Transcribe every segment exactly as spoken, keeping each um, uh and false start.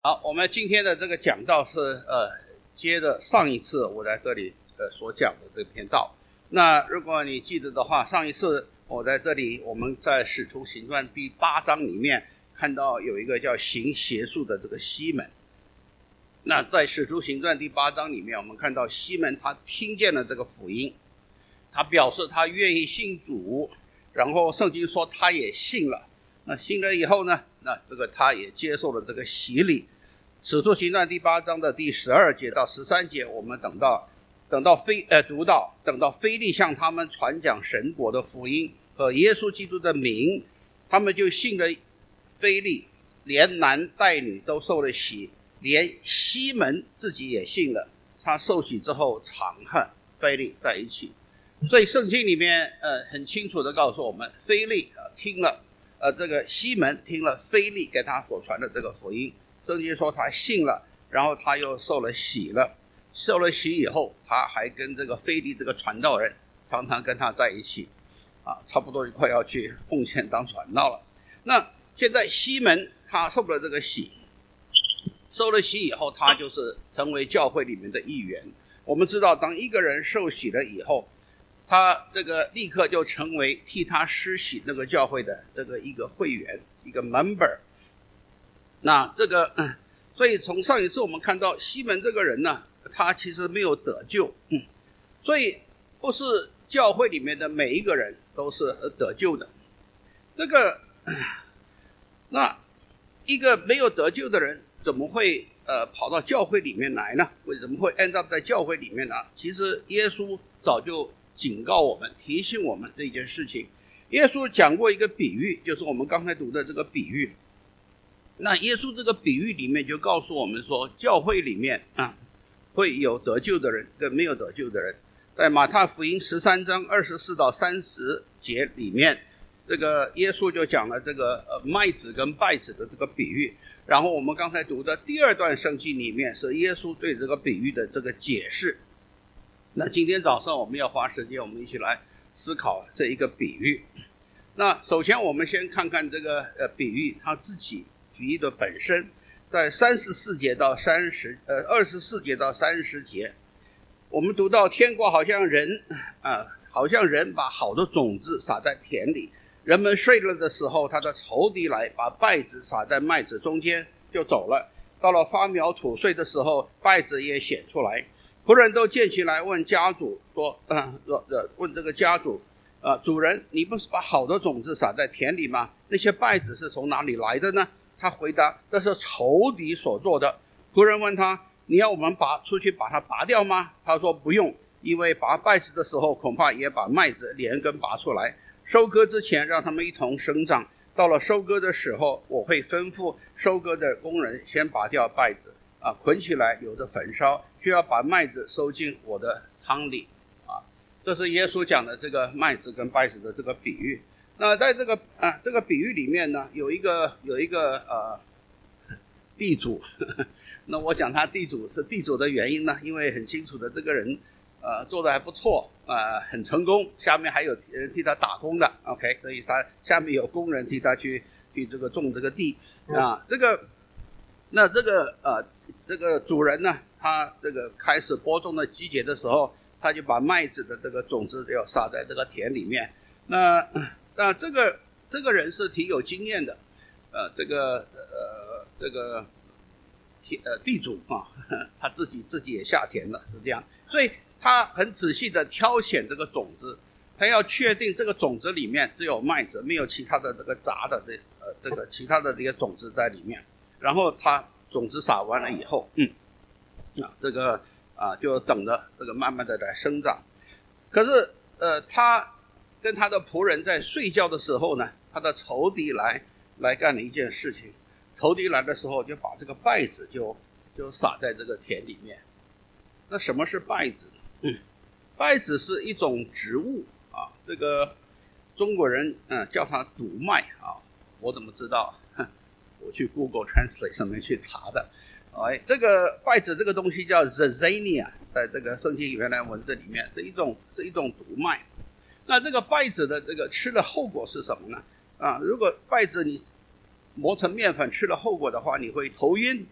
好，我们今天的这个讲道是呃接着上一次我在这里呃所讲的这篇道。那如果你记得的话，上一次我在这里我们在使徒行传第八章里面看到有一个叫行邪术的这个西门。那在使徒行传第八章里面，我们看到西门他听见了这个福音，他表示他愿意信主，然后圣经说他也信了。那信了以后呢，那这个他也接受了这个洗礼。使徒行传第八章的第十二节到十三节，我们等到等到非呃读到等到腓利向他们传讲神国的福音和耶稣基督的名，他们就信了腓利，连男带女都受了洗，连西门自己也信了。他受洗之后常和腓利在一起。所以圣经里面呃很清楚的告诉我们，腓利、呃、听了呃这个西门听了腓利给他所传的这个福音。圣经说他信了，然后他又受了洗了，受了洗以后，他还跟这个腓利这个传道人常常跟他在一起啊，差不多快要去奉献当传道了。那现在西门他受了这个洗，受了洗以后，他就是成为教会里面的一员。我们知道当一个人受洗了以后，他这个立刻就成为替他施洗那个教会的这个一个会员，一个 member。那这个所以从上一次我们看到西门这个人呢，他其实没有得救，嗯，所以不是教会里面的每一个人都是得救的。这个那一个没有得救的人怎么会呃跑到教会里面来呢？为什么会 end up 在教会里面呢？其实耶稣早就警告我们，提醒我们这件事情。耶稣讲过一个比喻，就是我们刚才读的这个比喻。那耶稣这个比喻里面就告诉我们说，教会里面啊会有得救的人跟没有得救的人。在马太福音十三章二十四到三十节里面，这个耶稣就讲了这个呃麦子跟稗子的这个比喻。然后我们刚才读的第二段圣经里面是耶稣对这个比喻的这个解释。那今天早上我们要花时间，我们一起来思考这一个比喻。那首先我们先看看这个呃比喻它自己比喻的本身，在三十四节到三十呃二十四节到三十节，我们读到天国好像人啊、呃，好像人把好的种子撒在田里，人们睡了的时候，他的仇敌来把稗子撒在麦子中间就走了。到了发苗吐穗的时候，稗子也显出来。仆人都建起来问家主说，呃，问这个家主，呃，主人，你不是把好的种子撒在田里吗？那些稗子是从哪里来的呢？他回答，这是仇敌所做的。仆人问他，你要我们拔出去把它拔掉吗？他说不用，因为拔稗子的时候恐怕也把麦子连根拔出来，收割之前让他们一同生长，到了收割的时候，我会吩咐收割的工人先拔掉稗子啊，捆起来留着焚烧，却要把麦子收进我的仓里啊。这是耶稣讲的这个麦子跟稗子的这个比喻。那在这个啊这个比喻里面呢，有一个有一个呃地主，呵呵，那我讲他地主是地主的原因呢，因为很清楚的这个人呃做的还不错，呃很成功，下面还有人替他打工的 ，OK， 所以他下面有工人替他去去这个种这个地啊，这个那这个呃这个主人呢，他这个开始播种的季节的时候，他就把麦子的这个种子要撒在这个田里面。那那这个这个人是挺有经验的，呃，这个呃这个呃地主啊，他自己自己也下田了，是这样，所以他很仔细的挑选这个种子，他要确定这个种子里面只有麦子，没有其他的这个杂的这呃这个其他的这些种子在里面。然后他种子撒完了以后，嗯，啊这个啊就等着这个慢慢的来生长。可是呃他跟他的仆人在睡觉的时候呢，他的仇敌来来干了一件事情。仇敌来的时候，就把这个稗子就就撒在这个田里面。那什么是稗子？嗯，稗子是一种植物啊，这个中国人嗯叫它毒麦啊，我怎么知道？我去 Google Translate 上面去查的。哎，这个稗子这个东西叫 Zizania， 在这个圣经原来文字里面是一种是一种毒麦。那这个稗子的这个吃的后果是什么呢？啊，如果稗子你磨成面粉吃了后果的话，你会头晕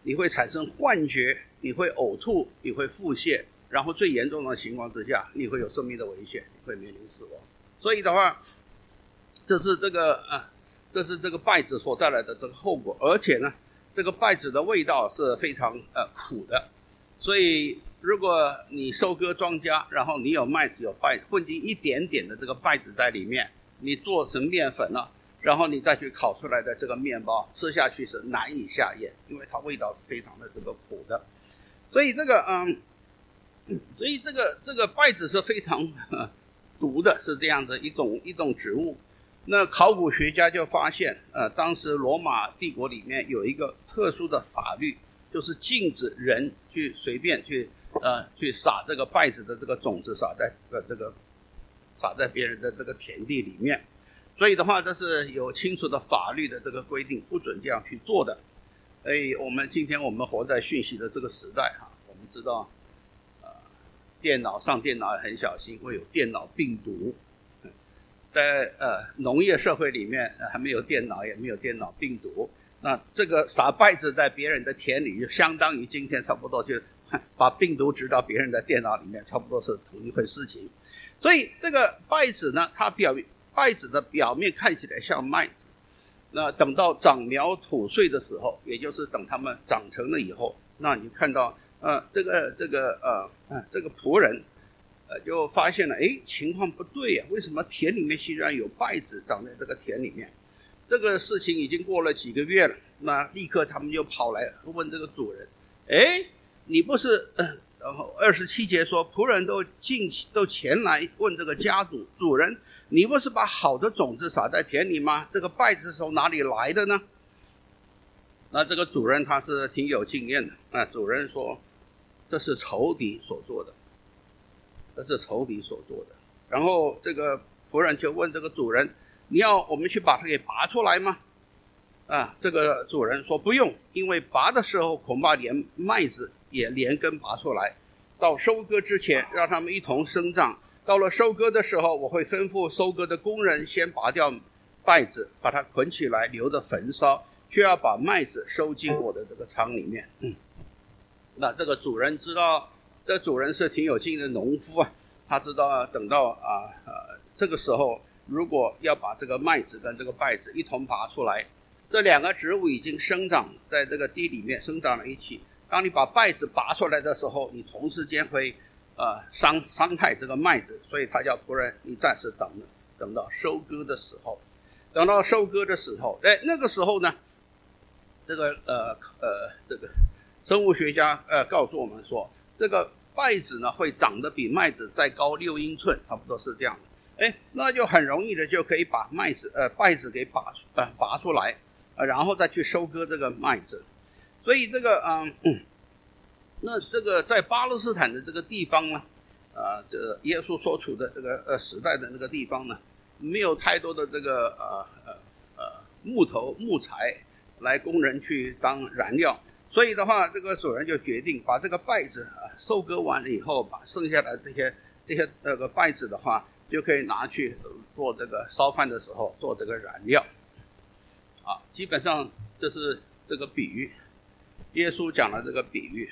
你会产生幻觉，你会呕吐，你会腹泻，然后最严重的情况之下，你会有生命的危险，你会面临死亡。所以的话，这是这个啊，这是这个稗子所带来的这个后果，而且呢，这个稗子的味道是非常呃苦的，所以如果你收割庄稼，然后你有麦子有稗混进一点点的这个稗子在里面，你做成面粉了，然后你再去烤出来的这个面包，吃下去是难以下咽，因为它味道是非常的这个苦的。所以这个嗯，所以这个这个稗子是非常、呃、毒的，是这样的一种一种植物。那考古学家就发现，呃，当时罗马帝国里面有一个特殊的法律，就是禁止人去随便去呃去撒这个稗子的这个种子，撒在呃这个撒在别人的这个田地里面。所以的话，这是有清楚的法律的这个规定，不准这样去做的。所以我们今天我们活在讯息的这个时代哈，我们知道，呃，电脑上电脑很小心，会有电脑病毒。在呃农业社会里面、呃、还没有电脑，也没有电脑病毒。那这个撒稗子在别人的田里，就相当于今天差不多就把病毒植到别人的电脑里面，差不多是同一回事情。所以这个稗子呢，它表稗子的表面看起来像麦子，那等到长苗吐穗的时候，也就是等它们长成了以后，那你看到呃这个这个呃呃这个仆人。呃，就发现了，哎，情况不对呀、啊，为什么田里面居然有稗子长在这个田里面？这个事情已经过了几个月了，那立刻他们就跑来问这个主人，哎，你不是，呃、然后二十七节说，仆人都进都前来问这个家主主人，你不是把好的种子撒在田里吗？这个稗子从哪里来的呢？那这个主人他是挺有经验的，那主人说，这是仇敌所做的。这是仇敌所做的。然后这个仆人就问这个主人，你要我们去把它给拔出来吗？啊，这个主人说不用，因为拔的时候恐怕连麦子也连根拔出来，到收割之前让他们一同生长，到了收割的时候，我会吩咐收割的工人先拔掉稗子，把它捆起来留着焚烧，却要把麦子收进我的这个仓里面。嗯，那这个主人知道，这主人是挺有经验的农夫啊，他知道等到啊呃这个时候，如果要把这个麦子跟这个稗子一同拔出来，这两个植物已经生长在这个地里面生长了一起。当你把稗子拔出来的时候，你同时间会呃伤伤害这个麦子，所以他叫仆人，你暂时等等到收割的时候，等到收割的时候，哎，那个时候呢，这个呃呃这个生物学家呃告诉我们说，这个稗子呢会长得比麦子再高六英寸，差不多是这样的。哎，那就很容易的就可以把麦子呃稗子给拔呃拔出来，呃然后再去收割这个麦子。所以这个嗯嗯，那这个在巴勒斯坦的这个地方呢，呃，这个耶稣所处的这个呃时代的那个地方呢，没有太多的这个呃呃呃木头木材来供人去当燃料。所以的话，这个主人就决定把这个稗子啊收割完了以后，把剩下的这些这些那个稗子的话，就可以拿去做这个烧饭的时候做这个燃料。啊，基本上这是这个比喻，耶稣讲了这个比喻。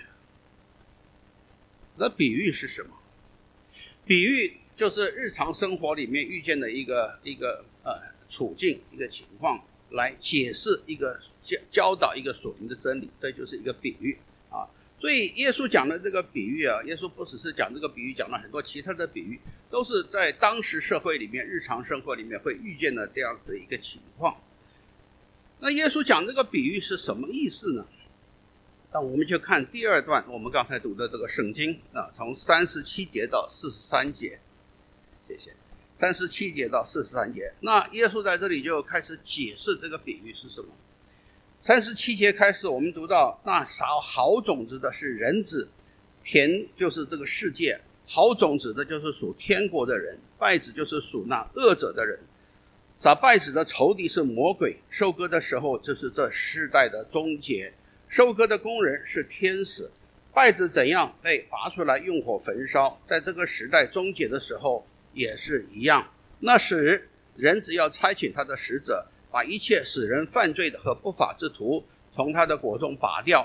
那比喻是什么？比喻就是日常生活里面遇见的一个一个呃处境，一个情况，来解释一个教教导一个属灵的真理，这就是一个比喻啊。所以耶稣讲的这个比喻啊，耶稣不只是讲这个比喻，讲了很多其他的比喻，都是在当时社会里面、日常生活里面会遇见的这样子的一个情况。那耶稣讲这个比喻是什么意思呢？那我们就看第二段，我们刚才读的这个圣经啊，从三十七节到四十三节，谢谢。三十七节到四十三节，那耶稣在这里就开始解释这个比喻是什么。三十七节开始，我们读到那撒好种子的是人子，田就是这个世界，好种子的就是属天国的人，稗子就是属那恶者的人。撒稗子的仇敌是魔鬼，收割的时候就是这世代的终结，收割的工人是天使。稗子怎样被拔出来用火焚烧，在这个时代终结的时候也是一样。那时人只要差遣他的使者，把一切使人犯罪的和不法之徒从他的国中拔掉，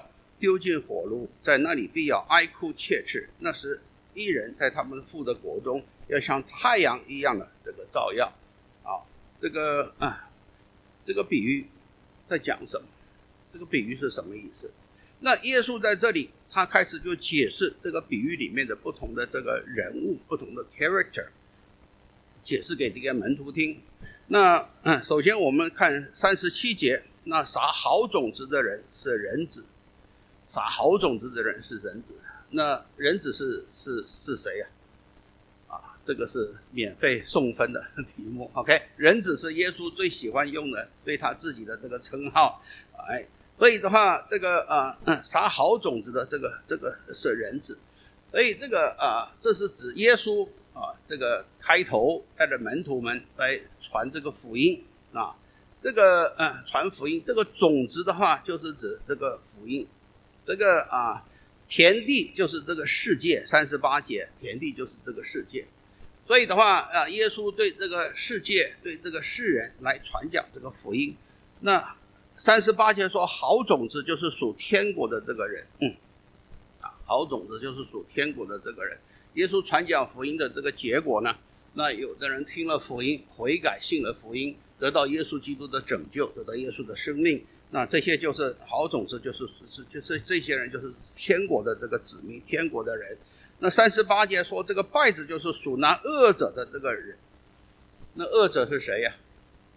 丢进火炉，在那里必要哀哭切齿。那时义人在他们父的国中，要像太阳一样的这个照耀。啊，这个啊，这个比喻在讲什么？这个比喻是什么意思？那耶稣在这里，他开始就解释这个比喻里面的不同的这个人物，不同的 character， 解释给这个门徒听。那嗯，首先我们看三十七节，那撒好种子的人是人子，撒好种子的人是人子。那人子是是是谁呀、啊？啊，这个是免费送分的题目。OK， 人子是耶稣最喜欢用的对他自己的这个称号。哎，所以的话，这个啊、呃，撒好种子的这个这个是人子。所以这个啊、呃，这是指耶稣啊，这个开头带着门徒们来传这个福音啊。这个呃传福音，这个种子的话就是指这个福音。这个啊。田地就是这个世界，三十八节，田地就是这个世界。所以的话，啊，耶稣对这个世界，对这个世人来传讲这个福音。那三十八节说，好种子就是属天国的这个人，嗯，啊，好种子就是属天国的这个人。耶稣传讲福音的这个结果呢，那有的人听了福音，悔改信了福音，得到耶稣基督的拯救，得到耶稣的生命。那这些就是好种子，就是是就是这些人就是天国的这个子民，天国的人。那三十八节说，这个稗子就是属那恶者的这个人。那恶者是谁呀？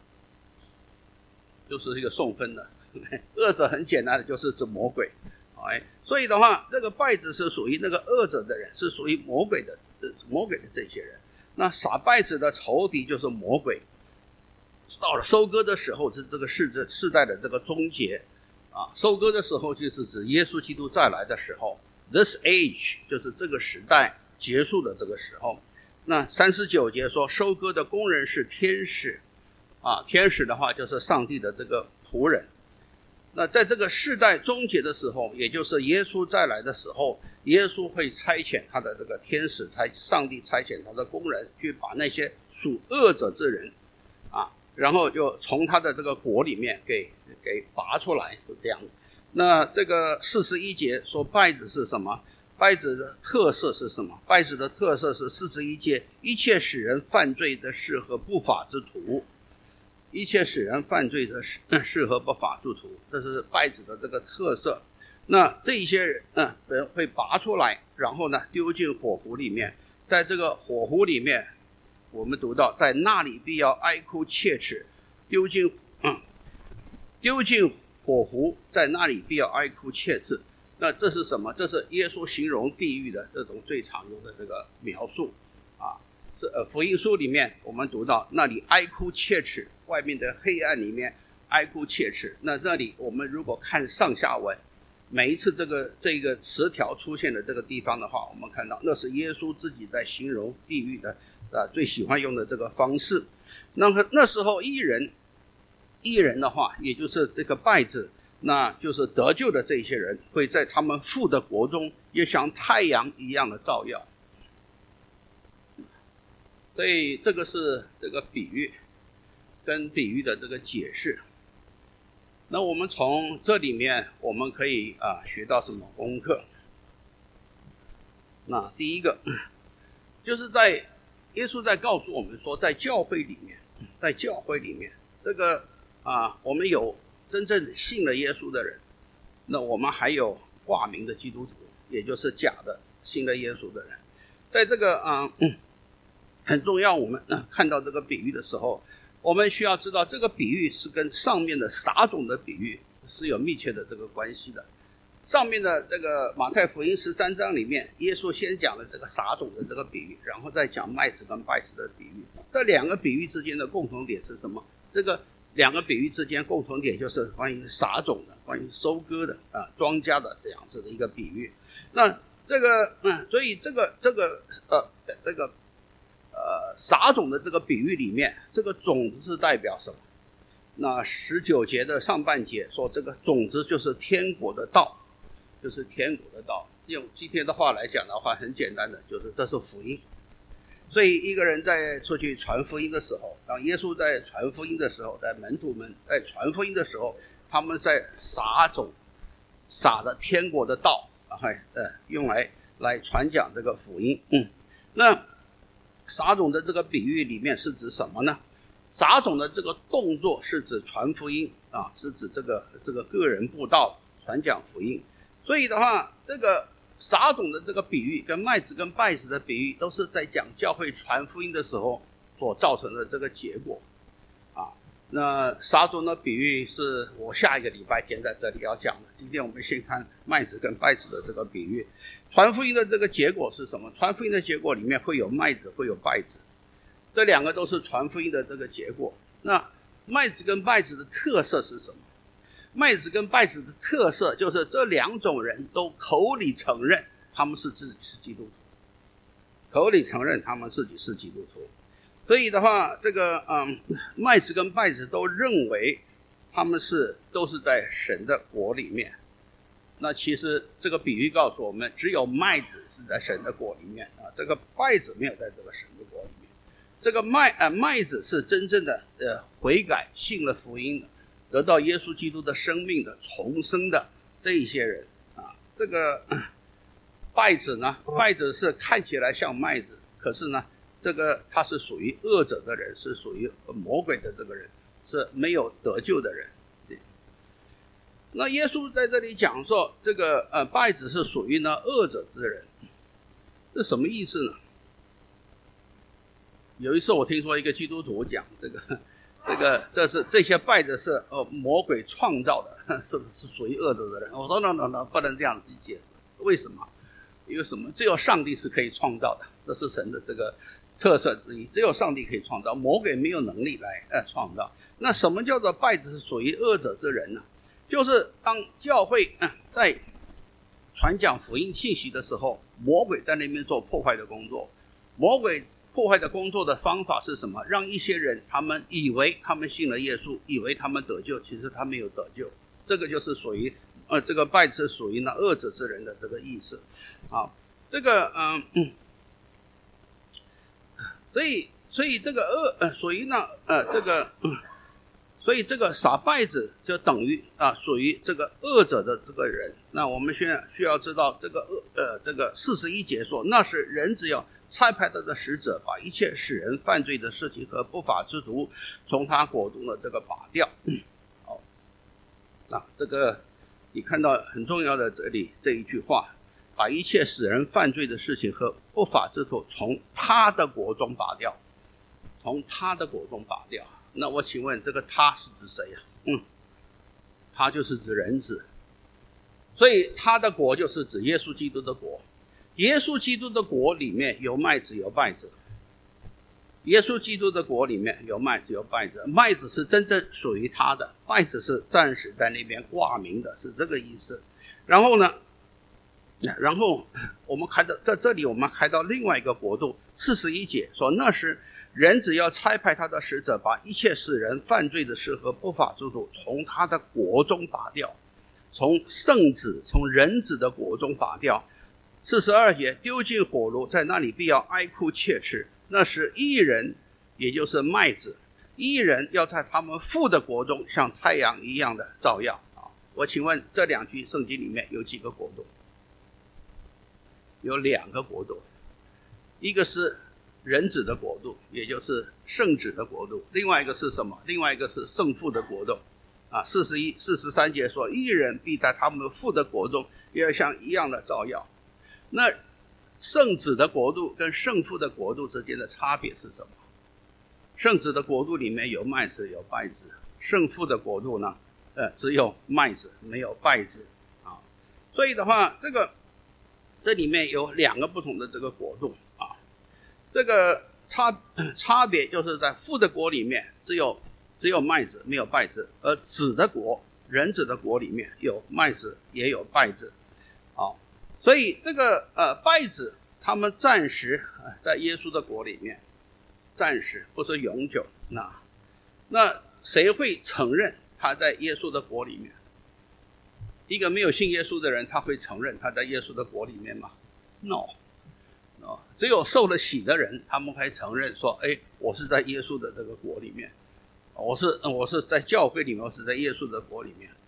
就是一个送分的。恶者很简单的就是指魔鬼。哎，所以的话，这个稗子是属于那个恶者的人，是属于魔鬼的，魔鬼的这些人。那撒稗子的仇敌就是魔鬼。到了收割的时候，是这个世世代的这个终结啊。收割的时候就是指耶稣基督再来的时候 ，this age 就是这个时代结束的这个时候。那三十九节说，收割的工人是天使啊，天使的话就是上帝的这个仆人。那在这个世代终结的时候，也就是耶稣再来的时候，耶稣会差遣他的这个天使，差上帝差遣他的工人去把那些属恶者之人啊。然后就从他的这个国里面给给拔出来，是这样的。那这个四十一节说稗子是什么？稗子的特色是什么？稗子的特色是四十一节，一切使人犯罪的事和不法之徒，一切使人犯罪的事和不法之徒，这是稗子的这个特色。那这些人嗯人会拔出来，然后呢丢进火湖里面，在这个火湖里面。我们读到，在那里必要哀哭切齿，丢进嗯，丢进火湖，在那里必要哀哭切齿。那这是什么？这是耶稣形容地狱的这种最常用的这个描述啊。是呃，福音书里面我们读到那里哀哭切齿，外面的黑暗里面哀哭切齿。那这里我们如果看上下文，每一次这个这个词条出现的这个地方的话，我们看到那是耶稣自己在形容地狱的。啊，最喜欢用的这个方式。那么那时候义人，义人的话，也就是这个稗子，那就是得救的这些人，会在他们父的国中，也像太阳一样的照耀。所以这个是这个比喻，跟比喻的这个解释。那我们从这里面，我们可以啊学到什么功课？那第一个，就是在耶稣在告诉我们说，在教会里面，在教会里面，这个啊，我们有真正信了耶稣的人，那我们还有挂名的基督徒，也就是假的信了耶稣的人。在这个啊、嗯，很重要，我们、啊、看到这个比喻的时候，我们需要知道这个比喻是跟上面的撒种的比喻是有密切的这个关系的。上面的这个马太福音十三章里面，耶稣先讲了这个撒种的这个比喻，然后再讲麦子跟稗子的比喻。这两个比喻之间的共同点是什么？这个两个比喻之间共同点就是关于撒种的、关于收割的啊庄稼的这样子的一个比喻。那这个嗯，所以这个这个呃这个呃撒种的这个比喻里面，这个种子是代表什么？那十九节的上半节说，这个种子就是天国的道。就是天国的道，用今天的话来讲的话，很简单的，就是这是福音。所以一个人在出去传福音的时候，当耶稣在传福音的时候，在门徒们在传福音的时候，他们在撒种撒了天国的道，呃，用来来传讲这个福音。嗯，那撒种的这个比喻里面是指什么呢？撒种的这个动作是指传福音啊，是指这个这个个人布道传讲福音。所以的话，这个撒种的这个比喻跟麦子跟稗子的比喻都是在讲教会传福音的时候所造成的这个结果啊。那撒种的比喻是我下一个礼拜天在这里要讲的，今天我们先看麦子跟稗子的这个比喻。传福音的这个结果是什么？传福音的结果里面会有麦子，会有稗子，这两个都是传福音的这个结果。那麦子跟稗子的特色是什么？麦子跟稗子的特色就是这两种人都口里承认他们是自己是基督徒，口里承认他们自己是基督徒。所以的话，这个嗯，麦子跟稗子都认为他们是都是在神的国里面。那其实这个比喻告诉我们，只有麦子是在神的国里面啊，这个稗子没有在这个神的国里面。这个麦呃麦子是真正的呃悔改，信了福音的，得到耶稣基督的生命的重生的这一些人啊。这个稗子呢，稗子是看起来像麦子，可是呢，这个他是属于恶者的人，是属于魔鬼的这个人，是没有得救的人。那耶稣在这里讲说，这个呃稗子是属于呢恶者之人，这什么意思呢？有一次我听说一个基督徒讲这个，这个这是这些稗子是呃魔鬼创造的，是是属于恶者的人。我说 no no no 不能这样子解释，为什么？因为什么？只有上帝是可以创造的，这是神的这个特色之一，只有上帝可以创造，魔鬼没有能力来呃创造。那什么叫做稗子是属于恶者之人呢？就是当教会、呃、在传讲福音信息的时候，魔鬼在那边做破坏的工作。魔鬼破坏的工作的方法是什么？让一些人他们以为他们信了耶稣，以为他们得救，其实他没有得救。这个就是属于呃这个稗子属于那恶者之人的这个意思。好，这个嗯嗯，所以所以这个恶呃属于那呃这个。嗯所以这个撒稗子就等于啊，属于这个恶者的这个人。那我们现在需要知道，这个恶呃，这个四十一节说，那是人只要差派他的使者，把一切使人犯罪的事情和不法之徒从他国中的这个拔掉。嗯、好，那这个你看到很重要的这里这一句话，把一切使人犯罪的事情和不法之徒从他的国中拔掉，从他的国中拔掉。那我请问这个他是指谁呀、啊？嗯，他就是指人子，所以他的国就是指耶稣基督的国。耶稣基督的国里面有麦子有稗子，耶稣基督的国里面有麦子有稗子，麦子是真正属于他的，稗子是暂时在那边挂名的，是这个意思。然后呢，然后我们看到在这里我们看到另外一个国度，四十一节说，那时人只要差派他的使者，把一切使人犯罪的事和不法之徒从他的国中拔掉，从圣子从人子的国中拔掉。四十二节，丢进火炉，在那里必要哀哭切齿。那时义人，也就是麦子，义人要在他们父的国中像太阳一样的照耀。我请问这两句圣经里面有几个国度？有两个国度，一个是人子的国度，也就是圣子的国度，另外一个是什么？另外一个是圣父的国度啊。四十一、四十三节说，义人必在他们父的国中也要像一样的照耀。那圣子的国度跟圣父的国度之间的差别是什么？圣子的国度里面有麦子有稗子，圣父的国度呢，呃，只有麦子没有稗子啊。所以的话，这个这里面有两个不同的这个国度啊。这个差差别就是在父的国里面只有只有麦子没有稗子，而子的国人子的国里面有麦子也有稗子啊。所以这个呃稗子他们暂时在耶稣的国里面，暂时不是永久。那那谁会承认他在耶稣的国里面？一个没有信耶稣的人，他会承认他在耶稣的国里面吗？ No， no， 只有受了洗的人，他们会承认说，哎，我是在耶稣的这个国里面，我是我是在教会里面，我是在耶稣的国里面。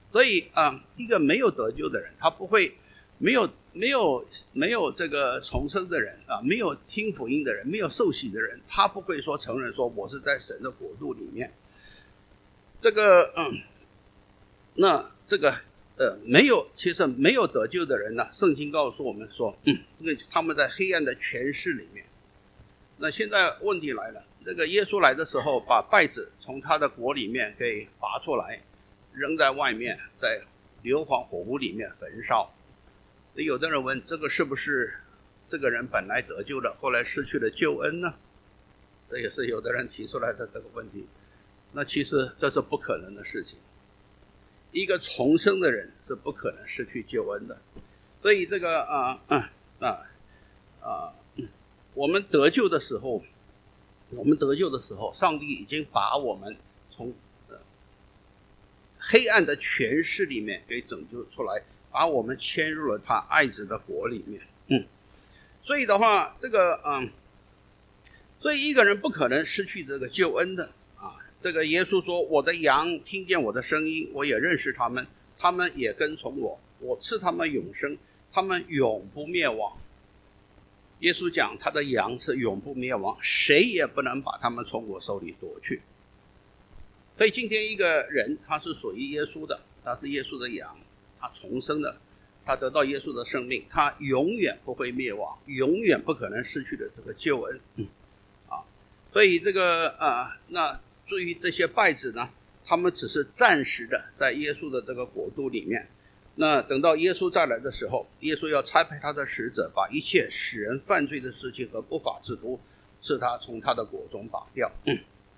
所以啊、呃，一个没有得救的人，他不会没有没有没有这个重生的人啊，没有听福音的人，没有受洗的人，他不会说承认说我是在神的国度里面。这个嗯，那这个呃没有，其实没有得救的人呢，圣经告诉我们说，嗯，那他们在黑暗的权势里面。那现在问题来了，这个耶稣来的时候，把稗子从他的国里面给拔出来，扔在外面，在硫磺火湖里面焚烧。有的人问，这个是不是这个人本来得救了，后来失去了救恩呢？这也是有的人提出来的这个问题。那其实这是不可能的事情，一个重生的人是不可能失去救恩的。所以这个啊啊啊啊，我们得救的时候，我们得救的时候，上帝已经把我们从、呃、黑暗的权势里面给拯救出来，把我们迁入了他爱子的国里面。嗯，所以的话，这个嗯，所以一个人不可能失去这个救恩的啊。这个耶稣说：“我的羊听见我的声音，我也认识他们，他们也跟从我，我赐他们永生，他们永不灭亡。”耶稣讲他的羊是永不灭亡，谁也不能把他们从我手里夺去。所以今天一个人他是属于耶稣的，他是耶稣的羊，他重生的，他得到耶稣的生命，他永远不会灭亡，永远不可能失去的这个救恩。嗯，啊，所以这个啊，那至于这些稗子呢，他们只是暂时的在耶稣的这个国度里面。那等到耶稣再来的时候，耶稣要差派他的使者，把一切使人犯罪的事情和不法之徒，使他从他的国中拔掉。嗯，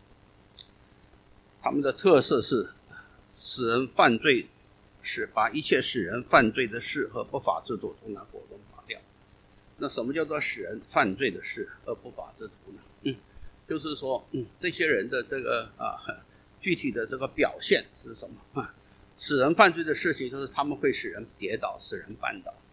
他们的特色是使人犯罪，是把一切使人犯罪的事和不法之徒从他国中拔掉。那什么叫做使人犯罪的事和不法之徒呢？嗯，就是说，嗯，这些人的这个啊，具体的这个表现是什么啊？使人犯罪的事情就是他们会使人跌倒，使人绊倒。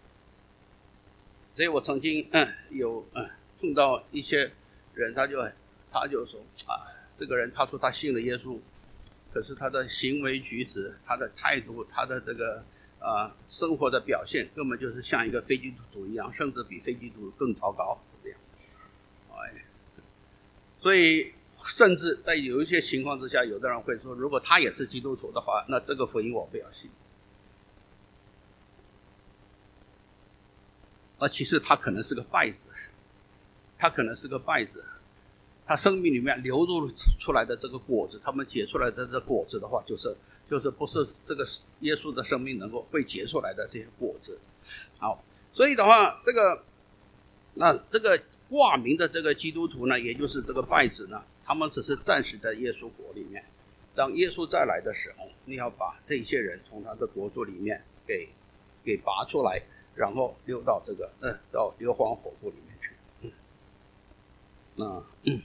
所以我曾经嗯有嗯碰到一些人，他就他就说啊，这个人他说他信了耶稣，可是他的行为举止、他的态度、他的这个呃生活的表现，根本就是像一个非基督徒一样，甚至比非基督徒更糟糕这样。哎，所以甚至在有一些情况之下，有的人会说，如果他也是基督徒的话，那这个福音我不要信。而其实他可能是个稗子，他可能是个稗子，他生命里面流露出来的这个果子，他们结出来的这个果子的话，就是就是不是这个耶稣的生命能够会结出来的这些果子。好，所以的话，这个那这个挂名的这个基督徒呢，也就是这个稗子呢，他们只是暂时在耶稣国里面。当耶稣再来的时候，你要把这些人从他的国度里面给给拔出来，然后溜到这个呃到硫磺火湖里面去。嗯，那嗯，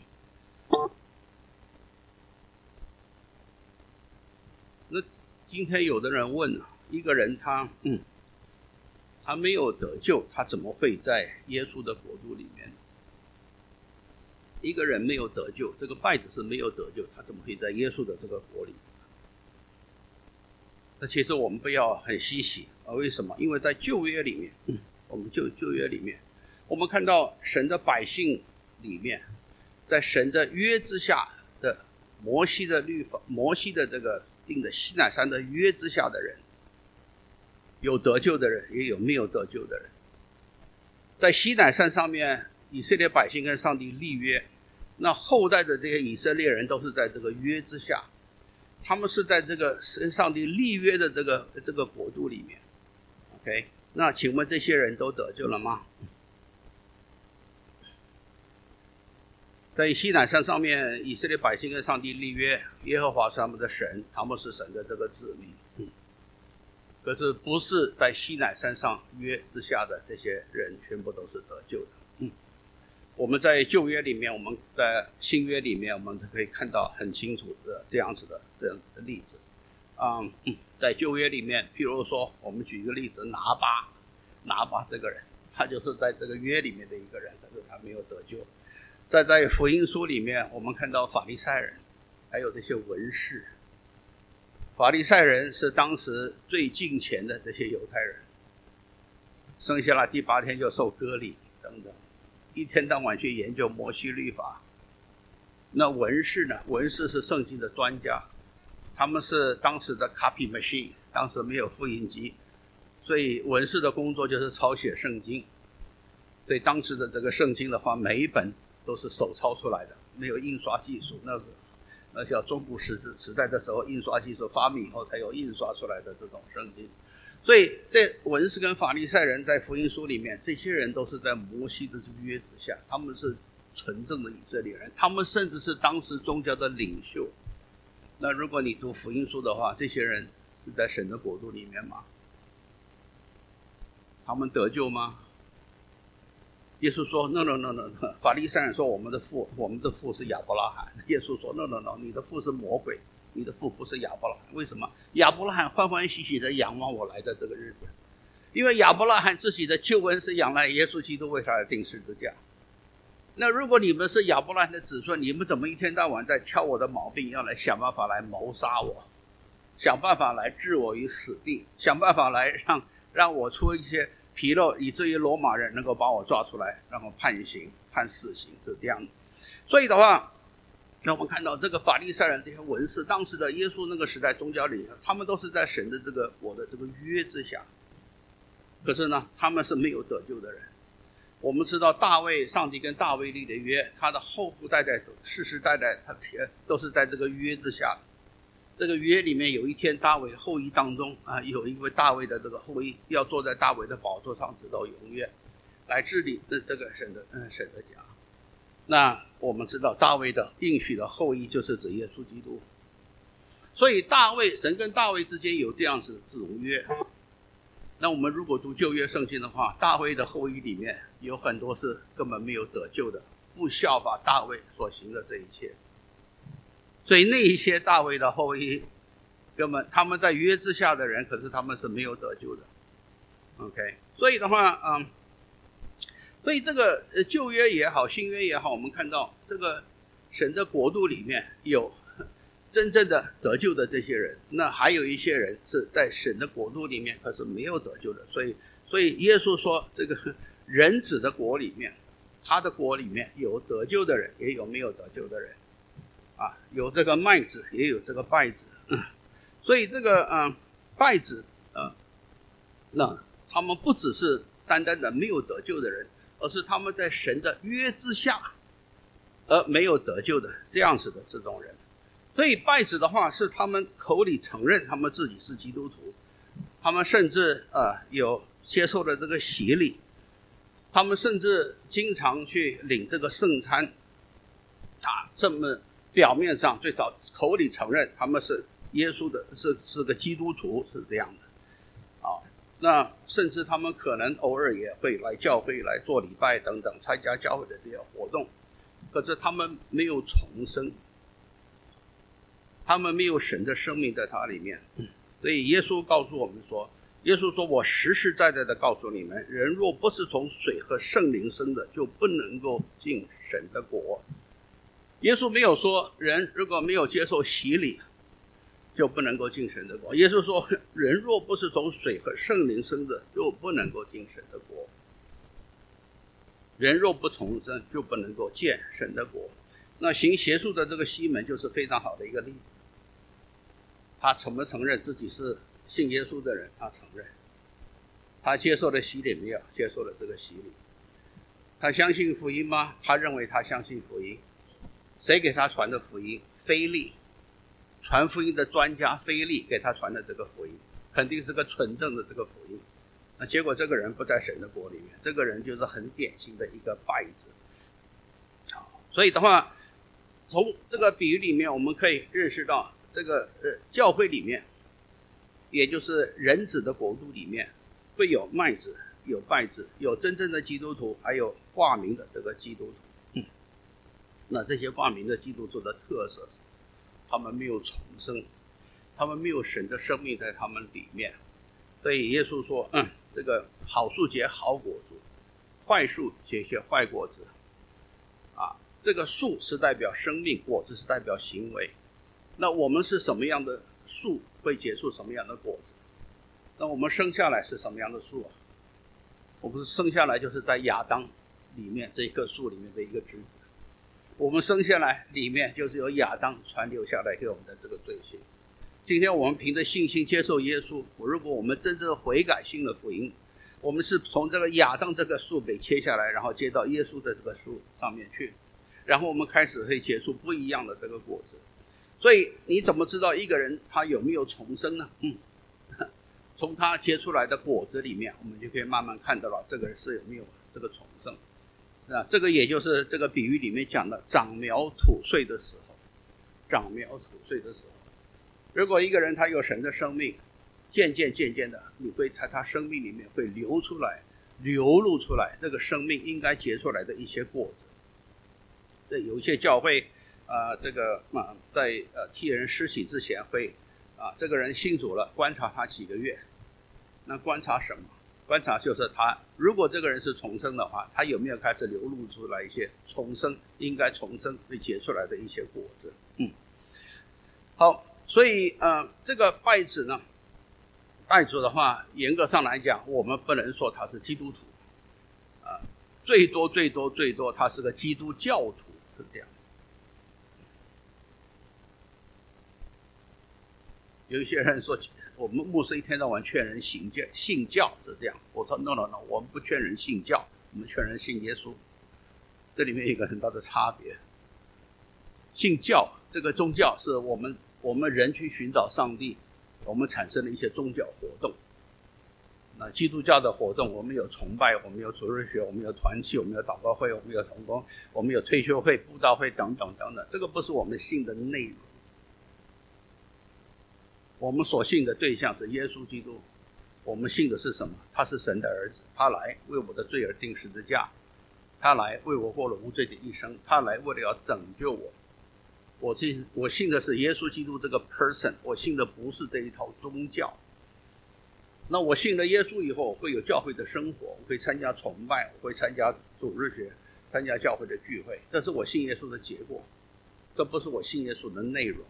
那今天有的人问啊，一个人他嗯他没有得救，他怎么会在耶稣的国度里面？一个人没有得救，这个稗子是没有得救，他怎么会在耶稣的这个国里？那其实我们不要很稀奇啊，为什么？因为在旧约里面，嗯、我们旧旧约里面，我们看到神的百姓里面，在神的约之下的摩西的律法，摩西的这个定的西乃山的约之下的人，有得救的人，也有没有得救的人。在西乃山上面，以色列百姓跟上帝立约，那后代的这些以色列人都是在这个约之下，他们是在这个上帝立约的这个这个国度里面。OK， 那请问这些人都得救了吗？在西乃山上面，以色列百姓跟上帝立约，耶和华是他们的神，他们是神的这个子民。嗯，可是不是在西乃山上约之下的这些人全部都是得救的。嗯，我们在旧约里面，我们在新约里面，我们可以看到很清楚的这样子的这样的例子。嗯，在旧约里面，譬如说，我们举一个例子，拿巴，拿巴这个人，他就是在这个约里面的一个人，但是他没有得救。在在福音书里面，我们看到法利赛人，还有这些文士， 法利赛人是当时最敬虔的这些犹太人，生下来第八天就受割礼等等，一天到晚去研究摩西律法。那文士呢？文士是圣经的专家，他们是当时的 copy machine， 当时没有复印机，所以文士的工作就是抄写圣经。所以当时的这个圣经的话，每一本都是手抄出来的，没有印刷技术。那是那叫中古时时代的时候，印刷技术发明以后才有印刷出来的这种圣经。所以在文士跟法利赛人在福音书里面，这些人都是在摩西的约之下，他们是纯正的以色列人，他们甚至是当时宗教的领袖。那如果你读福音书的话，这些人是在神的国度里面吗？他们得救吗？耶稣说 no no no no no， 法利赛人说我们的父我们的父是亚伯拉罕，耶稣说 no no no， 你的父是魔鬼，你的父不是亚伯拉罕。为什么？亚伯拉罕欢欢喜喜的仰望我来的这个日子，因为亚伯拉罕自己的救恩是仰赖耶稣基督为他而钉十字架。那如果你们是亚伯拉罕的子孙，你们怎么一天到晚在挑我的毛病，要来想办法来谋杀我，想办法来置我于死地，想办法来让让我出一些纰漏，以至于罗马人能够把我抓出来，然后判刑判死刑，是这样的。所以的话，那我们看到这个法利赛人这些文士，当时的耶稣那个时代宗教里，他们都是在神的这个我的这个约之下，可是呢，他们是没有得救的人。我们知道大卫，上帝跟大卫立的约，他的后后代代世世代代他都是在这个约之下。这个约里面有一天大卫后裔当中啊，有一位大卫的这个后裔要坐在大卫的宝座上直到永远，来治理这这个神的嗯神的家。那我们知道大卫的应许的后裔就是指耶稣基督，所以大卫神跟大卫之间有这样子的这种约。那我们如果读旧约圣经的话，大卫的后裔里面有很多是根本没有得救的，不效法大卫所行的这一切。所以那一些大卫的后裔，根本他们在约之下的人，可是他们是没有得救的。OK， 所以的话，嗯，所以这个旧约也好，新约也好，我们看到这个神的国度里面有真正的得救的这些人，那还有一些人是在神的国度里面可是没有得救的。所以所以耶稣说，这个人子的国里面，他的国里面有得救的人，也有没有得救的人啊，有这个麦子，也有这个稗子。嗯、所以这个嗯、呃、稗子呃那他们不只是单单的没有得救的人，而是他们在神的约之下而没有得救的这样子的这种人。所以稗子的话是他们口里承认他们自己是基督徒，他们甚至呃有接受了这个洗礼，他们甚至经常去领这个圣餐啊，这么表面上最早口里承认他们是耶稣的是是个基督徒，是这样的啊。那甚至他们可能偶尔也会来教会来做礼拜等等，参加教会的这些活动，可是他们没有重生，他们没有神的生命在他里面。所以耶稣告诉我们说，耶稣说，我实实在在的告诉你们，人若不是从水和圣灵生的，就不能够进神的国。耶稣没有说人如果没有接受洗礼就不能够进神的国，耶稣说人若不是从水和圣灵生的，就不能够进神的国。人若不重生，就不能够见神的国。那行邪术的这个西门就是非常好的一个例子，他承不承认自己是信耶稣的人？他承认。他接受了洗礼没有？接受了这个洗礼。他相信福音吗？他认为他相信福音。谁给他传的福音？腓利，传福音的专家腓利给他传的这个福音，肯定是个纯正的这个福音。那结果这个人不在神的国里面，这个人就是很典型的一个稗子。所以的话，从这个比喻里面我们可以认识到，这个呃教会里面，也就是人子的国度里面，会有麦子，有稗子，有真正的基督徒，还有挂名的这个基督徒。嗯、那这些挂名的基督徒的特色是，他们没有重生，他们没有神的生命在他们里面。所以耶稣说，嗯，这个好树结好果子，坏树结些坏果子。啊，这个树是代表生命，果子是代表行为。那我们是什么样的树会结出什么样的果子。那我们生下来是什么样的树啊？我们生下来就是在亚当里面这一棵树里面的一个枝子，我们生下来里面就是由亚当传流下来给我们的这个罪性。今天我们凭着信心接受耶稣，如果我们真正悔改信了福音，我们是从这个亚当这个树被切下来，然后接到耶稣的这个树上面去，然后我们开始会结出不一样的这个果子。所以你怎么知道一个人他有没有重生呢？嗯，从他结出来的果子里面，我们就可以慢慢看到了这个人是有没有这个重生。那这个也就是这个比喻里面讲的长苗吐穗的时候，长苗吐穗的时候，如果一个人他有神的生命，渐渐渐渐的，你会在他生命里面会流出来、流露出来这个生命应该结出来的一些果子。这有一些教会啊、呃，这个啊、呃，在呃替人施洗之前会啊、呃，这个人信主了，观察他几个月。那观察什么？观察就是他，如果这个人是重生的话，他有没有开始流露出来一些重生应该重生会结出来的一些果子？嗯，好，所以呃，这个稗子呢，稗子的话，严格上来讲，我们不能说他是基督徒，啊、呃，最多最多最多，他是个基督教徒，是这样。有一些人说，我们牧师一天到晚劝人信教，信教是这样。我说 no no no， 我们不劝人信教，我们劝人信耶稣。这里面有一个很大的差别。信教这个宗教是我们我们人去寻找上帝，我们产生了一些宗教活动。那基督教的活动，我们有崇拜，我们有主日学，我们有团契，我们有祷告会，我们有同工，我们有退休会、布道会等等等等。这个不是我们信的内容。我们所信的对象是耶稣基督，我们信的是什么？他是神的儿子，他来为我的罪而钉十字架，他来为我过了无罪的一生，他来为了要拯救我。我信我信的是耶稣基督这个 person， 我信的不是这一套宗教。那我信了耶稣以后，我会有教会的生活，我会参加崇拜，我会参加主日学，参加教会的聚会，这是我信耶稣的结果，这不是我信耶稣的内容。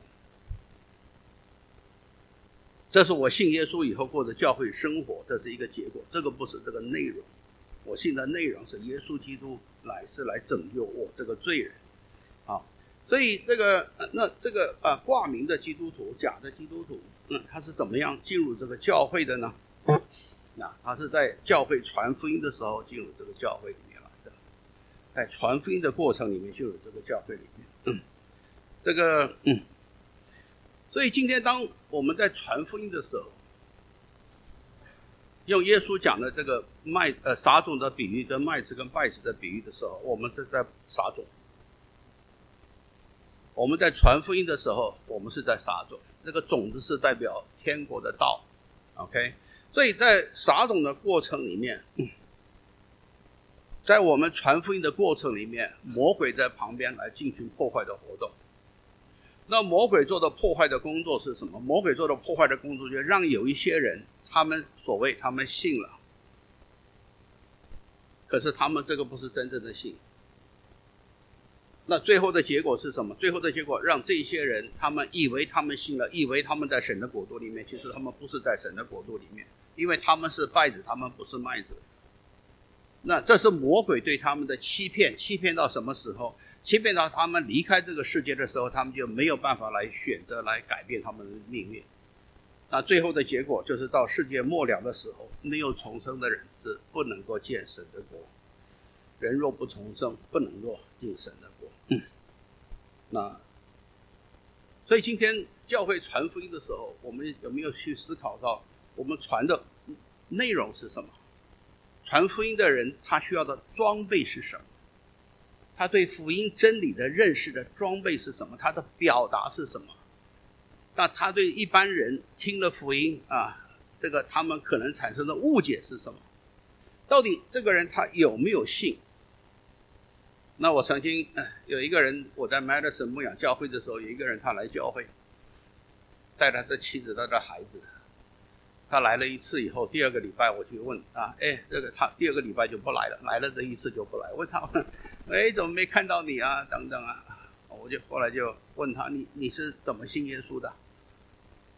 这是我信耶稣以后过的教会生活，这是一个结果，这个不是这个内容。我信的内容是耶稣基督来是来拯救我这个罪人。好，所以这个那这个呃挂名的基督徒，假的基督徒，嗯，他是怎么样进入这个教会的呢？那他是在教会传福音的时候进入这个教会里面来的，在传福音的过程里面进入这个教会里面。嗯、这个嗯。所以今天当我们在传福音的时候，用耶稣讲的这个麦呃撒种的比喻跟麦子跟稗子的比喻的时候，我们是在撒种。我们在传福音的时候，我们是在撒种，这个种子是代表天国的道 ，OK？ 所以在撒种的过程里面，在我们传福音的过程里面，魔鬼在旁边来进行破坏的活动。那魔鬼做的破坏的工作是什么？魔鬼做的破坏的工作就是让有一些人，他们所谓他们信了，可是他们这个不是真正的信。那最后的结果是什么？最后的结果让这些人，他们以为他们信了，以为他们在神的国度里面，其实他们不是在神的国度里面，因为他们是稗子，他们不是麦子。那这是魔鬼对他们的欺骗，欺骗到什么时候？欺骗到他们离开这个世界的时候，他们就没有办法来选择来改变他们的命运。那最后的结果就是到世界末了的时候，没有重生的人是不能够见神的国。人若不重生，不能够进神的国。嗯，那所以今天教会传福音的时候，我们有没有去思考到我们传的内容是什么？传福音的人他需要的装备是什么？他对福音真理的认识的装备是什么？他的表达是什么？那他对一般人听了福音啊，这个他们可能产生的误解是什么？到底这个人他有没有信？那我曾经、呃、有一个人，我在 Madison 牧养教会的时候，有一个人他来教会，带他的妻子带他的孩子，他来了一次以后，第二个礼拜我去问啊，哎，这个他第二个礼拜就不来了，来了这一次就不来，问他，哎，怎么没看到你啊？等等啊，我就后来就问他，你你是怎么信耶稣的？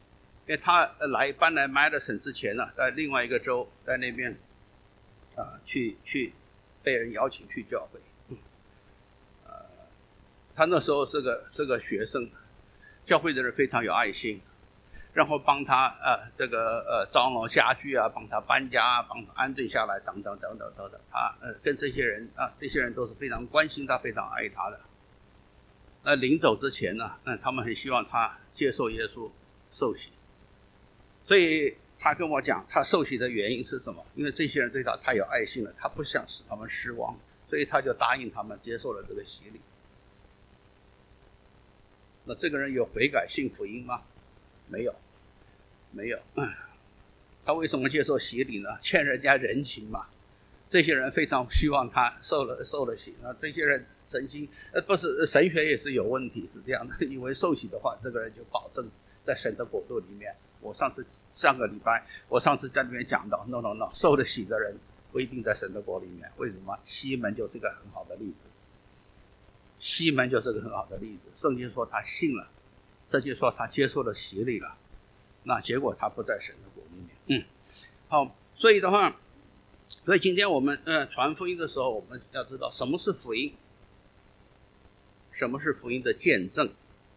因为他来搬来 Madison 之前呢，在另外一个州，在那边啊、呃、去去被人邀请去教会，呃，他那时候是个是个学生，教会的人非常有爱心，然后帮他呃这个呃招挪家具啊，帮他搬家，帮他安顿下来，等等等等等等，他呃跟这些人啊，这些人都是非常关心他，非常爱他的。那临走之前呢，嗯，他们很希望他接受耶稣受洗，所以他跟我讲，他受洗的原因是什么？因为这些人对他太有爱心了，他不想使他们失望，所以他就答应他们接受了这个洗礼。那这个人有悔改信福音吗？没有，没有。嗯，他为什么接受洗礼呢？欠人家人情嘛。这些人非常希望他受了受了洗，那这些人神经呃不是神学也是有问题，是这样的，因为受洗的话，这个人就保证在神的国度里面。我上次上个礼拜，我上次在那边讲到 ，no no no， 受了洗的人不一定在神的国里面。为什么？西门就是个很好的例子，西门就是个很好的例子。圣经说他信了，圣经说他接受了洗礼了，那结果他不在神的国里面。嗯，好，所以的话。所以今天我们呃传福音的时候，我们要知道什么是福音，什么是福音的见证。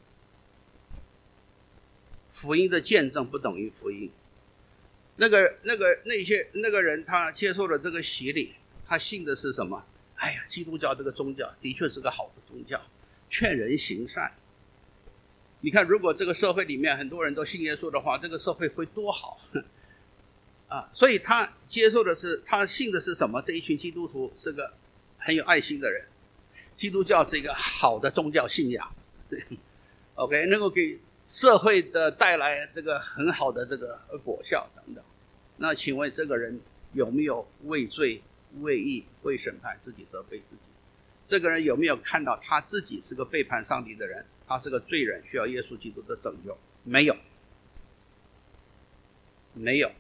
福音的见证不等于福音。那个那个那些那个人他接受了这个洗礼，他信的是什么？哎呀，基督教这个宗教的确是个好的宗教，劝人行善。你看，如果这个社会里面很多人都信耶稣的话，这个社会会多好。啊，所以他接受的是，他信的是什么？这一群基督徒是个很有爱心的人，基督教是一个好的宗教信仰，对 ，OK， 能够给社会的带来这个很好的这个果效等等。那请问这个人有没有为罪、为义、为审判自己责备自己？这个人有没有看到他自己是个背叛上帝的人，他是个罪人，需要耶稣基督的拯救？没有，没有。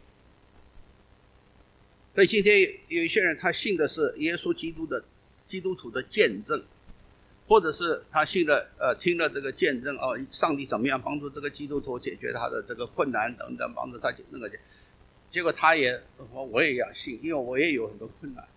所以今天有一些人他信的是耶稣基督的基督徒的见证，或者是他信了呃听了这个见证哦，上帝怎么样帮助这个基督徒解决他的这个困难等等，帮助他解那个，结果他也我也要信，因为我也有很多困难。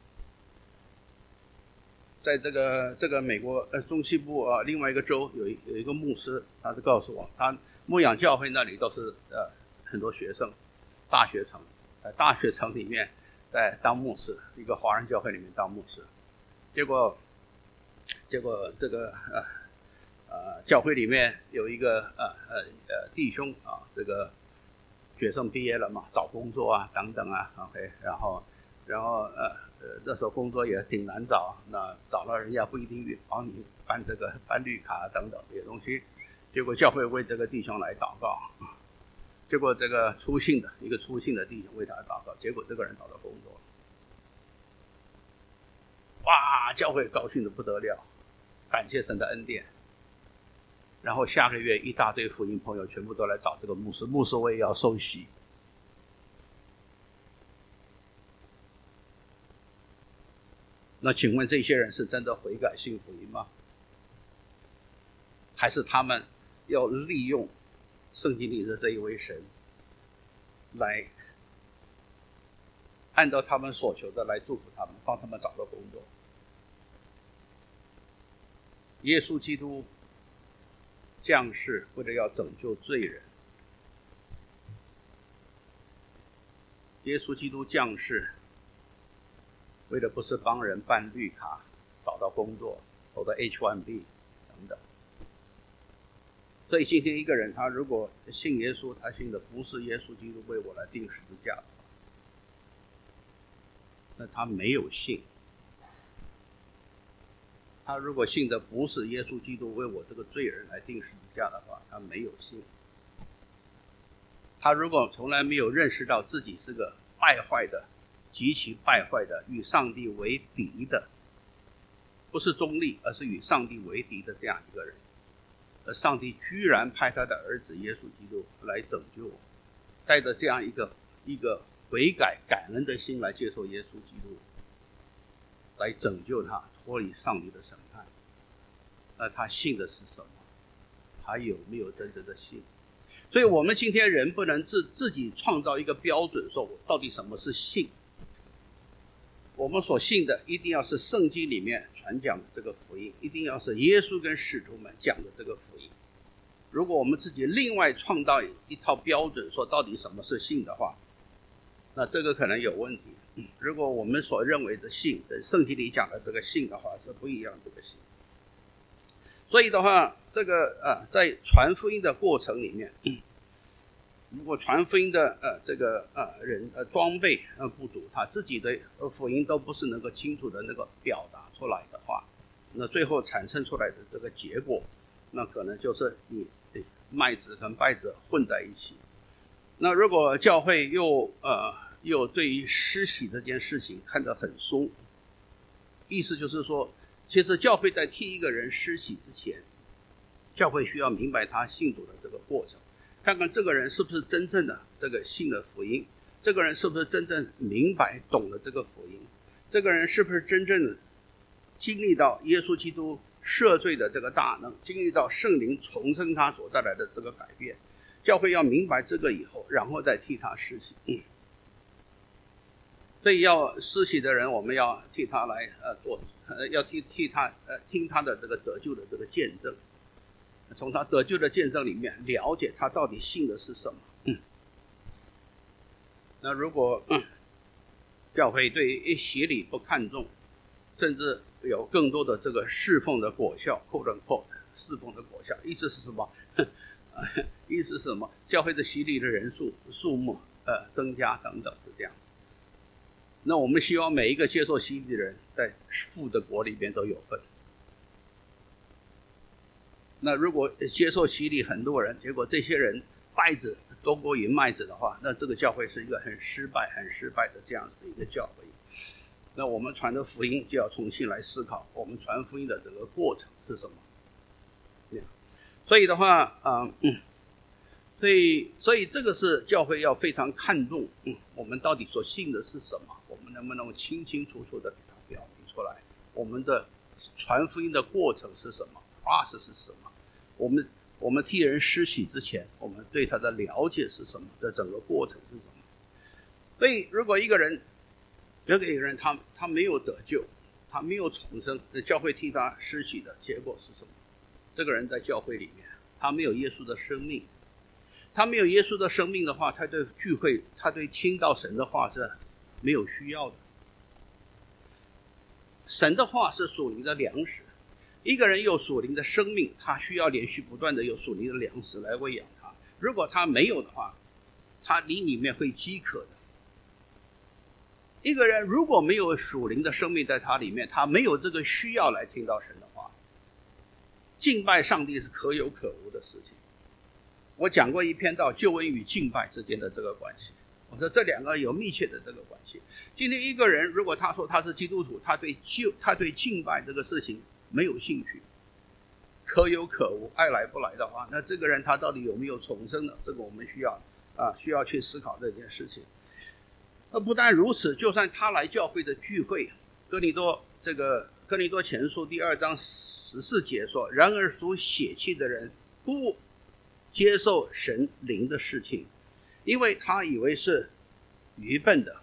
在这个这个美国呃中西部啊、呃、另外一个州有一有一个牧师，他就告诉我，他牧养教会那里都是呃很多学生，大学城，在大学城里面。在当牧师，一个华人教会里面当牧师，结果，结果这个呃呃教会里面有一个呃呃呃弟兄啊，这个学生毕业了嘛，找工作啊等等啊 ，OK， 然后然后呃呃那时候工作也挺难找，那找了人家不一定帮你办这个办绿卡等等这些东西，结果教会为这个弟兄来祷告。结果这个出信的一个出信的弟兄为他祷告，结果这个人找到工作了，哇，教会高兴的不得了，感谢神的恩典。然后下个月一大堆福音朋友全部都来找这个牧师，牧师我也要受洗。那请问这些人是真的悔改信福音吗？还是他们要利用圣经里的这一位神来按照他们所求的来祝福他们，帮他们找到工作？耶稣基督降世为了要拯救罪人，耶稣基督降世为了不是帮人办绿卡找到工作，投到 H 一 B 等等。所以今天一个人他如果信耶稣，他信的不是耶稣基督为我来钉十字架的话，那他没有信。他如果信的不是耶稣基督为我这个罪人来钉十字架的话，他没有信。他如果从来没有认识到自己是个败坏的、极其败坏的、与上帝为敌的，不是中立，而是与上帝为敌的这样一个人，而上帝居然派他的儿子耶稣基督来拯救我，带着这样一个一个悔改感恩的心来接受耶稣基督，来拯救他脱离上帝的审判。那他信的是什么？他有没有真正的信？ 所以我们今天人不能自自己创造一个标准，说我到底什么是信。我们所信的一定要是圣经里面传讲的这个福音，一定要是耶稣跟使徒们讲的这个福音。如果我们自己另外创造一套标准，说到底什么是信的话，那这个可能有问题。如果我们所认为的信跟圣经里讲的这个信的话是不一样的这个信。所以的话，这个呃，在传福音的过程里面，如果传福音的呃这个呃人呃装备呃不足，他自己的福音都不是能够清楚的那个表达出来的话，那最后产生出来的这个结果，那可能就是你麦子跟稗子混在一起。那如果教会又呃又对于施洗这件事情看得很松，意思就是说，其实教会在替一个人施洗之前，教会需要明白他信主的这个过程，看看这个人是不是真正的这个信了福音，这个人是不是真正明白懂了这个福音，这个人是不是真正经历到耶稣基督赦罪的这个大能，经历到圣灵重生他所带来的这个改变。教会要明白这个以后，然后再替他施洗。嗯，所以要施洗的人，我们要替他来呃做，呃要替替他呃听他的这个得救的这个见证，从他得救的见证里面了解他到底信的是什么。嗯，那如果、嗯、教会对洗礼不看重，甚至有更多的这个侍奉的果效 quote unquote 侍奉的果效，意思是什么？意思是什么？教会的洗礼的人数数目呃增加等等，是这样。那我们希望每一个接受洗礼的人在父的国里边都有份。那如果接受洗礼很多人，结果这些人稗子多过于麦子的话，那这个教会是一个很失败很失败的这样子的一个教会。那我们传的福音就要重新来思考，我们传福音的整个过程是什么。所以的话啊、呃嗯，所以所以这个是教会要非常看重，嗯，我们到底所信的是什么，我们能不能清清楚楚的给它表明出来，我们的传福音的过程是什么 process 是什么，我们我们替人施洗之前，我们对他的了解是什么，这整个过程是什么。所以如果一个人有个人他他没有得救，他没有重生，教会替他施洗的结果是什么？这个人在教会里面，他没有耶稣的生命，他没有耶稣的生命的话，他对聚会，他对听到神的话是没有需要的。神的话是属灵的粮食，一个人有属灵的生命，他需要连续不断的有属灵的粮食来喂养他。如果他没有的话，他里里面会饥渴的。一个人如果没有属灵的生命在他里面，他没有这个需要来听到神的话，敬拜上帝是可有可无的事情。我讲过一篇道救恩与敬拜之间的这个关系，我说这两个有密切的这个关系。今天一个人如果他说他是基督徒，他对救他对敬拜这个事情没有兴趣，可有可无，爱来不来的话，那这个人他到底有没有重生呢？这个我们需要啊需要去思考这件事情。那不但如此，就算他来教会的聚会，哥林多这个哥林多前书第二章十四节说，然而属血气的人不接受神灵的事情，因为他以为是愚笨的，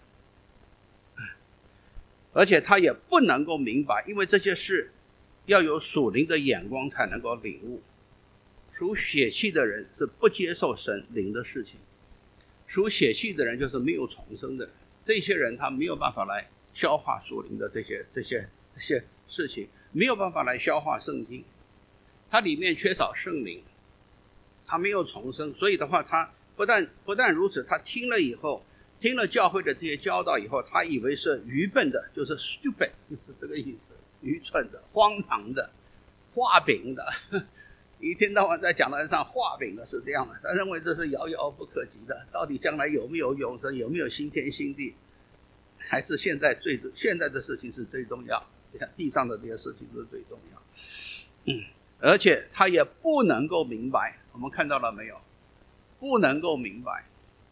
而且他也不能够明白，因为这些事要有属灵的眼光才能够领悟。属血气的人是不接受神灵的事情，属血气的人就是没有重生的人，这些人他没有办法来消化属灵的这些这些这些事情，没有办法来消化圣经，他里面缺少圣灵，他没有重生，所以的话他不但不但如此，他听了以后，听了教会的这些教导以后，他以为是愚笨的，就是 stupid， 就是这个意思，愚蠢的、荒唐的、画饼的，一天到晚在讲台上画饼的是这样的，他认为这是遥遥不可及的，到底将来有没有永生，有没有新天新地，还是现在最现在的事情是最重要，地上的这些事情是最重要。嗯，而且他也不能够明白，我们看到了没有？不能够明白。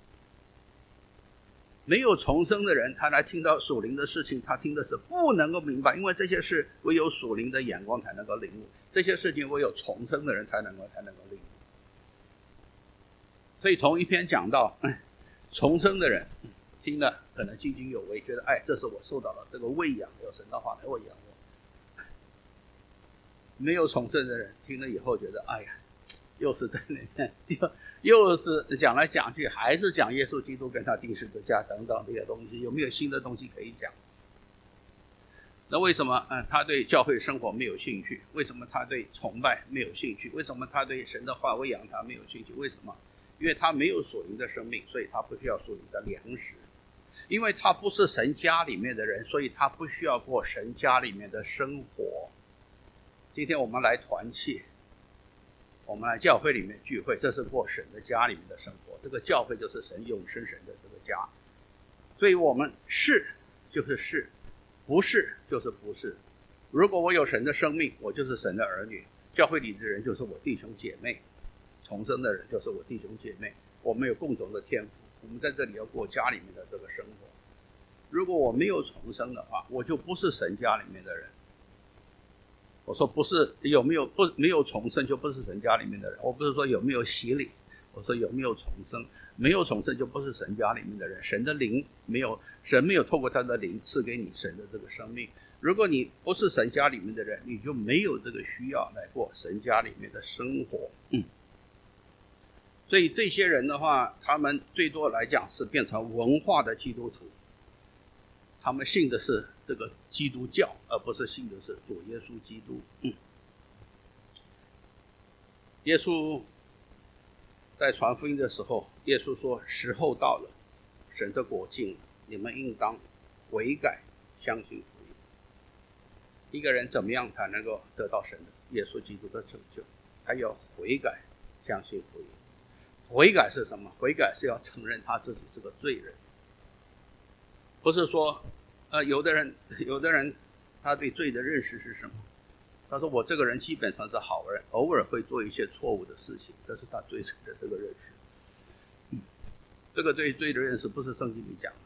没有重生的人，他来听到属灵的事情，他听的是不能够明白，因为这些事唯有属灵的眼光才能够领悟，这些事情唯有重生的人才能够才能够领悟。 所以同一篇讲到重生的人听了可能津津有味，觉得哎，这是我受到了这个喂养，有神的话来喂养我。没有重生的人听了以后觉得哎呀，又是这里面又又是讲来讲去还是讲耶稣基督跟他钉十字架等等这些东西，有没有新的东西可以讲？那为什么、嗯、他对教会生活没有兴趣？为什么他对崇拜没有兴趣？为什么他对神的话喂养他没有兴趣？为什么？因为他没有属灵的生命，所以他不需要属灵的粮食。因为他不是神家里面的人，所以他不需要过神家里面的生活。今天我们来团契，我们来教会里面聚会，这是过神的家里面的生活。这个教会就是神永生神的这个家，所以我们是就是是，不是就是不是。如果我有神的生命，我就是神的儿女，教会里的人就是我弟兄姐妹，重生的人就是我弟兄姐妹，我们有共同的天赋，我们在这里要过家里面的这个生活。如果我没有重生的话，我就不是神家里面的人。我说不是有没有不没有重生就不是神家里面的人，我不是说有没有洗礼，我说有没有重生，没有重生就不是神家里面的人。神的灵没有，神没有透过他的灵赐给你神的这个生命。如果你不是神家里面的人，你就没有这个需要来过神家里面的生活。嗯，所以这些人的话，他们最多来讲是变成文化的基督徒，他们信的是这个基督教，而不是信的是主耶稣基督。嗯，耶稣在传福音的时候，耶稣说时候到了，神的国近了，你们应当悔改，相信福音。一个人怎么样才能够得到神的耶稣基督的拯救？他要悔改，相信福音。悔改是什么？悔改是要承认他自己是个罪人，不是说呃，有的人有的人他对罪的认识是什么？他说我这个人基本上是好人，偶尔会做一些错误的事情，这是他对罪的这个认识。嗯，这个对罪的认识不是圣经里讲的。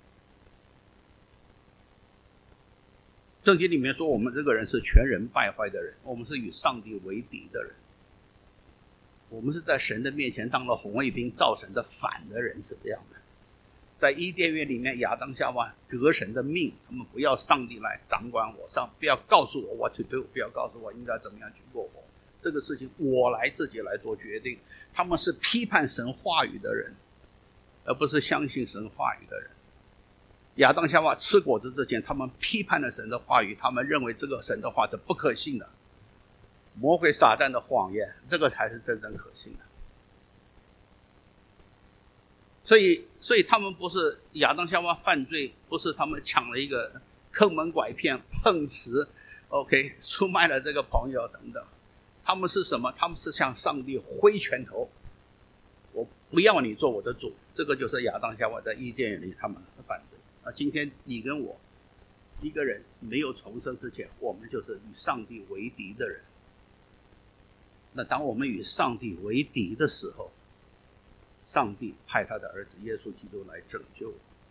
圣经里面说我们这个人是全人败坏的人，我们是与上帝为敌的人，我们是在神的面前当了红卫兵，造神的反的人，是这样的。在伊甸园里面，亚当夏娃革神的命，他们不要上帝来掌管我，上不要告诉我 what to do， 不要告诉我应该怎么样去过活，这个事情我来自己来做决定。他们是批判神话语的人，而不是相信神话语的人。亚当夏娃吃果子之前，他们批判了神的话语，他们认为这个神的话是不可信的，魔鬼撒旦的谎言，这个才是真正可信的。所以所以他们不是亚当夏娃犯罪，不是他们抢了一个坑蒙拐骗碰瓷 OK 出卖了这个朋友等等，他们是什么？他们是向上帝挥拳头，我不要你做我的主。这个就是亚当夏娃在伊甸园里他们的犯罪。那今天你跟我一个人没有重生之前，我们就是与上帝为敌的人。那当我们与上帝为敌的时候，上帝派他的儿子耶稣基督来拯救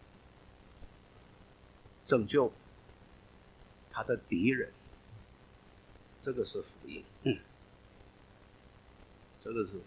拯救他的敌人，这个是福音。嗯，这个是福音。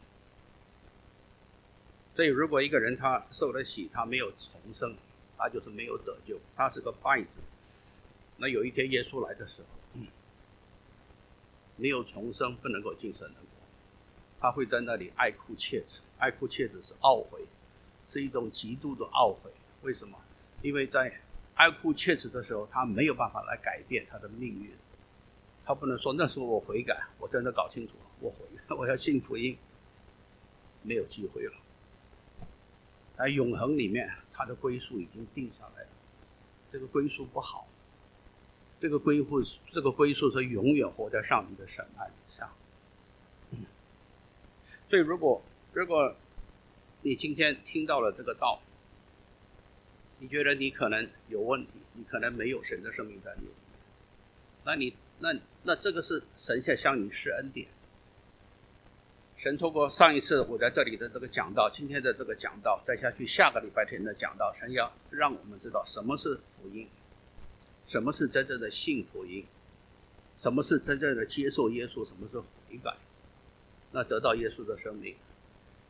所以如果一个人他受了洗，他没有重生，他就是没有得救，他是个败子。那有一天耶稣来的时候，嗯，没有重生不能够进神的国，他会在那里爱哭切齿。爱哭切齿是懊悔，是一种极度的懊悔。为什么？因为在爱哭切齿的时候，他没有办法来改变他的命运。他不能说那时候我悔改，我真的搞清楚了，我悔改，我要信福音，没有机会了。在永恒里面，他的归宿已经定下来了，这个归宿不好，这个归宿这个归宿是永远活在上帝的审判之下。嗯，所以如果如果你今天听到了这个道，你觉得你可能有问题，你可能没有神的生命在你里面，那你那那这个是神在向你施恩典。神透过上一次我在这里的这个讲道，今天的这个讲道，再下去下个礼拜天的讲道，神要让我们知道什么是福音，什么是真正的信福音，什么是真正的接受耶稣，什么是悔改，那得到耶稣的生命。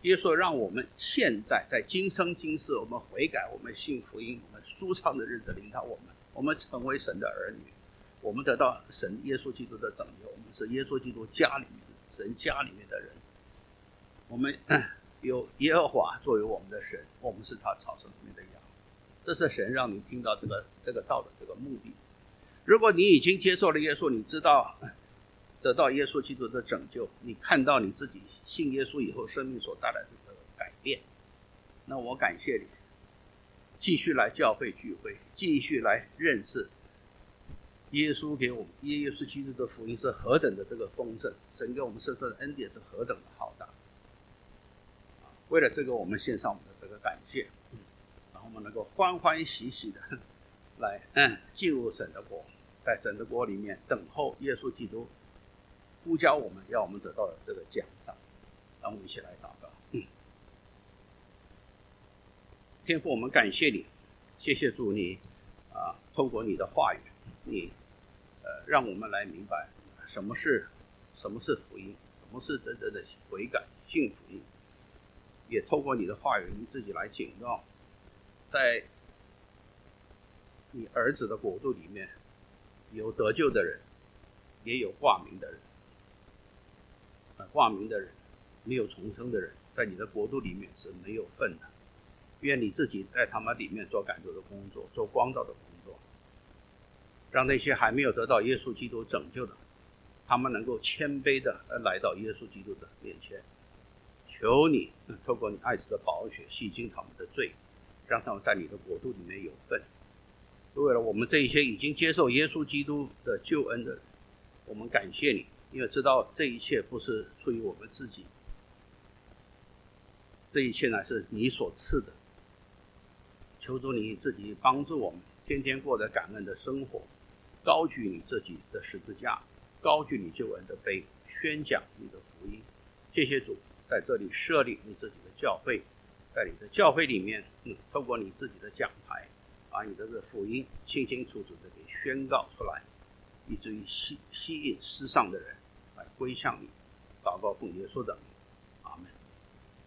耶稣让我们现在在今生今世，我们悔改，我们信福音，我们舒畅的日子临到我们，我们成为神的儿女，我们得到神耶稣基督的拯救，我们是耶稣基督家里面神家里面的人，我们有耶和华作为我们的神，我们是他草场里面的羊。这是神让你听到这个这个道的这个目的。如果你已经接受了耶稣，你知道得到耶稣基督的拯救，你看到你自己信耶稣以后生命所带来的这个改变，那我感谢你，继续来教会聚会，继续来认识耶稣给我们耶稣基督的福音是何等的这个丰盛，神给我们圣圣的恩典是何等的浩大。为了这个，我们献上我们的这个感谢，然后我们能够欢欢喜喜的来嗯进入神的国，在神的国里面等候耶稣基督呼召我们，要我们得到的这个奖赏。让我们一起来祷告。嗯，天父，我们感谢你，谢谢主你啊，透过你的话语，你呃让我们来明白什么是什么是福音，什么是真正的悔改信福音。也透过你的话语，你自己来警告，在你儿子的国度里面，有得救的人，也有挂名的人。挂名的人，没有重生的人，在你的国度里面是没有份的。愿你自己在他们里面做感动的工作，做光照的工作，让那些还没有得到耶稣基督拯救的，他们能够谦卑的来到耶稣基督的面前。求你透过你爱子的宝血洗净他们的罪，让他们在你的国度里面有份。为了我们这一些已经接受耶稣基督的救恩的人，我们感谢你，因为知道这一切不是出于我们自己，这一切乃是你所赐的。求主你自己帮助我们天天过得感恩的生活，高举你自己的十字架，高举你救恩的碑，宣讲你的福音。谢谢主在这里设立你自己的教会，在你的教会里面，嗯，透过你自己的讲台，把你的这福音清清楚楚的给宣告出来，以至于吸吸引世上的人来归向你。祷告奉耶稣的名。